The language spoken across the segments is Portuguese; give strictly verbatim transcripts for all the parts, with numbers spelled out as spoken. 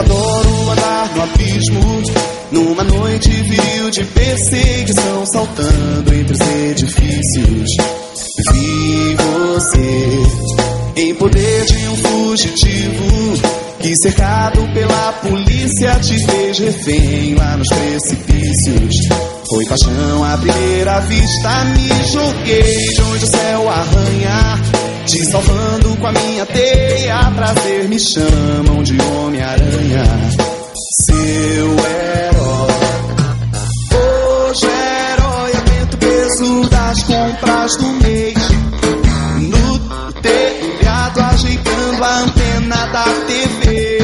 adoro andar no abismo, numa noite viril de perseguição, saltando entre os edifícios. Vi você em poder de um fugitivo, que cercado pela polícia te fez refém lá nos precipícios. Foi paixão à primeira vista, me joguei de onde o céu arranha, te salvando com a minha teia. Prazer me chamam de Homem-Aranha, seu herói. Hoje é herói, aguento o peso das compras do mês, no telhado ajeitando a antena da T V,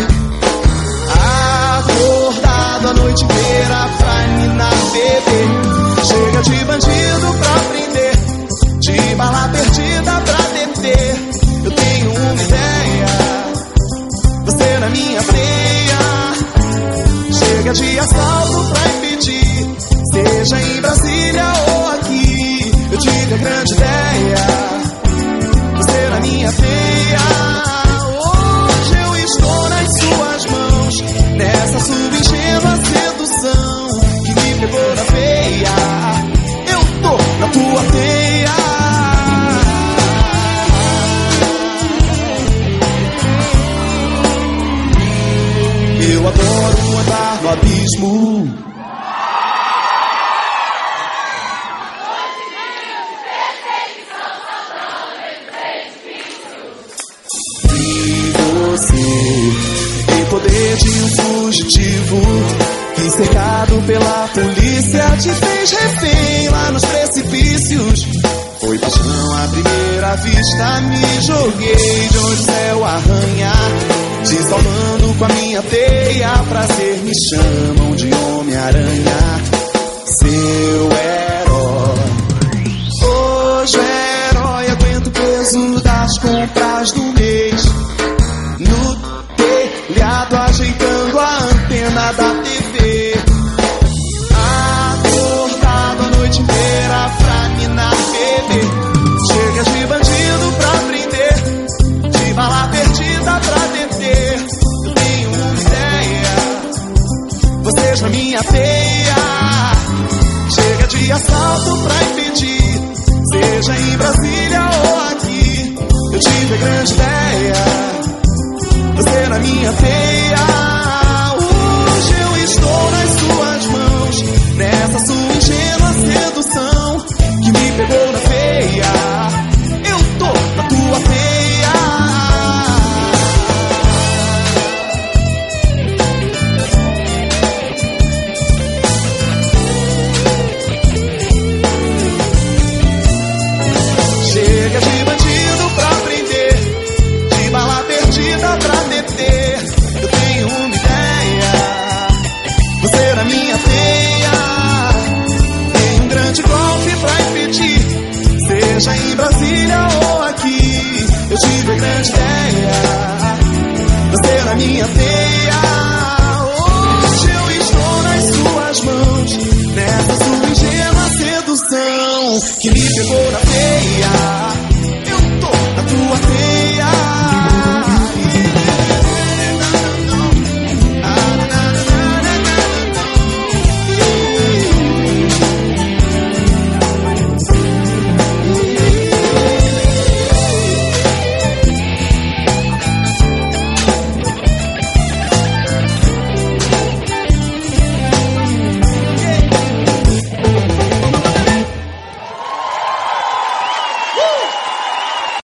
acordado a noite inteira pra ninar bebê. Chega de bandido pra prender, de bala perdida pra deter. Eu tenho uma ideia, você na minha teia. Chega de assalto pra impedir, seja em Brasília ou aqui. Eu tive a grande ideia, você na minha teia. Hoje eu estou nas suas mãos, nessa sua ingênua sedução que me pegou na veia. Eu tô na tua teia. Eu adoro andar no abismo. Vi você em poder de um fugitivo, que cercado pela polícia te fez refém lá nos precipícios. Foi paixão à primeira vista, me joguei de onde o céu arranha, te salvando com a minha teia. Prazer me chamam de Homem-Aranha, seu herói.